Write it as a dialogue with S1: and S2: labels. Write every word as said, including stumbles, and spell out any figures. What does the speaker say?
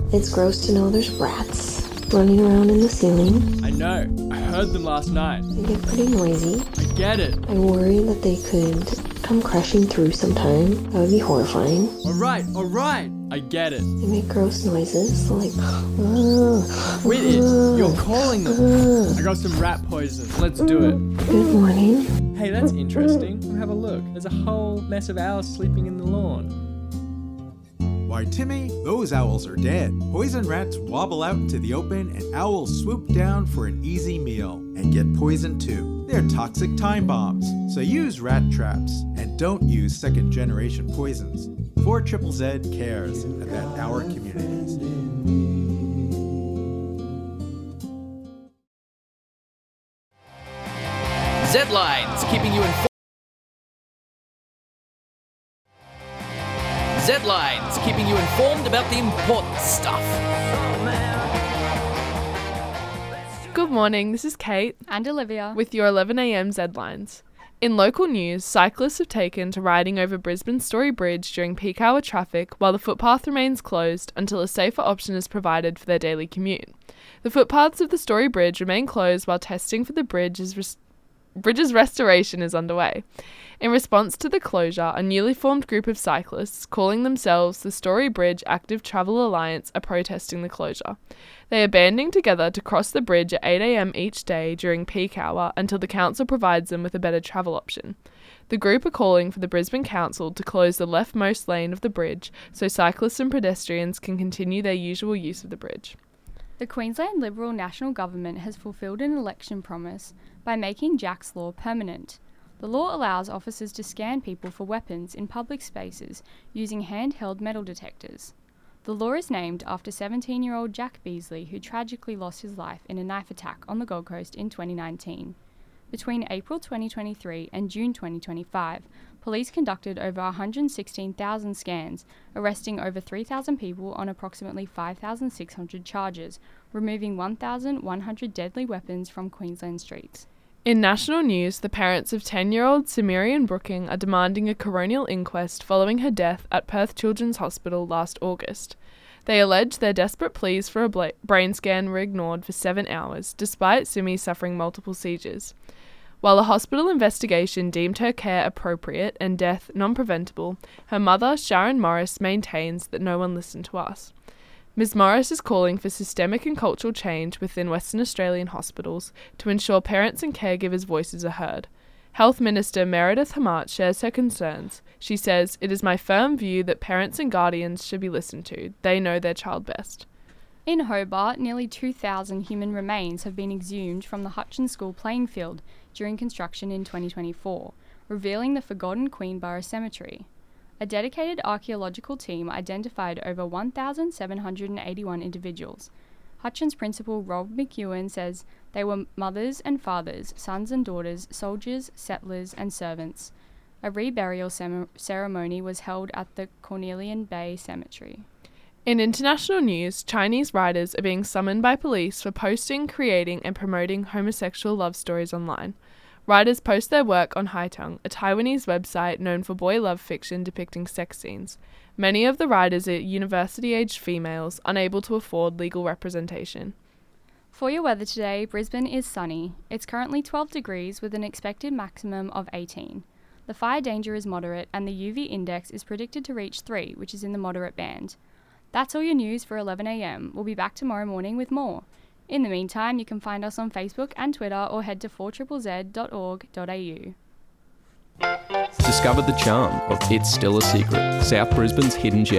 S1: It's gross to know there's rats running around in the ceiling.
S2: I know. I heard them last night.
S1: They get pretty noisy.
S2: I get it.
S1: I worry that they could come crashing through sometime. That would be horrifying.
S2: Alright, alright. I get it.
S1: They make gross noises, like... Uh,
S2: Quit it.
S1: uh,
S2: You're calling them.
S1: uh.
S2: I got some rat poison. Let's do it.
S1: Good morning.
S2: Hey, that's interesting. We'll have a look. There's a whole mess of owls sleeping in the lawn.
S3: Why, Timmy, those owls are dead. Poison rats wobble out into the open and owls swoop down for an easy meal and get poisoned too. They're toxic time bombs, so use rat traps and don't use second generation poisons. four Z Z Z cares about our communities.
S4: Z-Lines, keeping you informed. Z-Lines, keeping you informed about the important stuff.
S5: Good morning, this is Kate
S6: and Olivia
S5: with your eleven a.m. Z-Lines. In local news, cyclists have taken to riding over Brisbane's Story Bridge during peak hour traffic while the footpath remains closed until a safer option is provided for their daily commute. The footpaths of the Story Bridge remain closed while testing for the bridge is res- bridge's restoration is underway. In response to the closure, a newly formed group of cyclists, calling themselves the Story Bridge Active Travel Alliance, are protesting the closure. They are banding together to cross the bridge at eight a.m. each day during peak hour until the council provides them with a better travel option. The group are calling for the Brisbane Council to close the leftmost lane of the bridge so cyclists and pedestrians can continue their usual use of the bridge.
S6: The Queensland Liberal National Government has fulfilled an election promise by making Jack's Law permanent. The law allows officers to scan people for weapons in public spaces using handheld metal detectors. The law is named after seventeen-year-old Jack Beasley, who tragically lost his life in a knife attack on the Gold Coast in twenty nineteen. Between April twenty twenty-three and June twenty twenty-five, police conducted over one hundred sixteen thousand scans, arresting over three thousand people on approximately five thousand six hundred charges, removing one thousand one hundred deadly weapons from Queensland streets.
S5: In national news, the parents of ten-year-old Cimmerian Brooking are demanding a coronial inquest following her death at Perth Children's Hospital last August. They allege their desperate pleas for a bla- brain scan were ignored for seven hours, despite Simi suffering multiple seizures. While a hospital investigation deemed her care appropriate and death non-preventable, her mother, Sharon Morris, maintains that no one listened to us. Miz Morris is calling for systemic and cultural change within Western Australian hospitals to ensure parents and caregivers' voices are heard. Health Minister Meredith Hamart shares her concerns. She says, "It is my firm view that parents and guardians should be listened to. They know their child best."
S6: In Hobart, nearly two thousand human remains have been exhumed from the Hutchins School playing field during construction in twenty twenty-four, revealing the forgotten Queenborough Cemetery. A dedicated archaeological team identified over one thousand seven hundred eighty-one individuals. Hutchins principal Rob McEwen says they were mothers and fathers, sons and daughters, soldiers, settlers and servants. A reburial sem- ceremony was held at the Cornelian Bay Cemetery.
S5: In international news, Chinese writers are being summoned by police for posting, creating and promoting homosexual love stories online. Writers post their work on Haitong, a Taiwanese website known for boy love fiction depicting sex scenes. Many of the writers are university-aged females, unable to afford legal representation.
S6: For your weather today, Brisbane is sunny. It's currently twelve degrees with an expected maximum of eighteen. The fire danger is moderate and the U V index is predicted to reach three, which is in the moderate band. That's all your news for eleven a.m. We'll be back tomorrow morning with more. In the meantime, you can find us on Facebook and Twitter or head to four Z Z dot org dot a u.
S7: Discover the charm of It's Still a Secret, South Brisbane's hidden gem.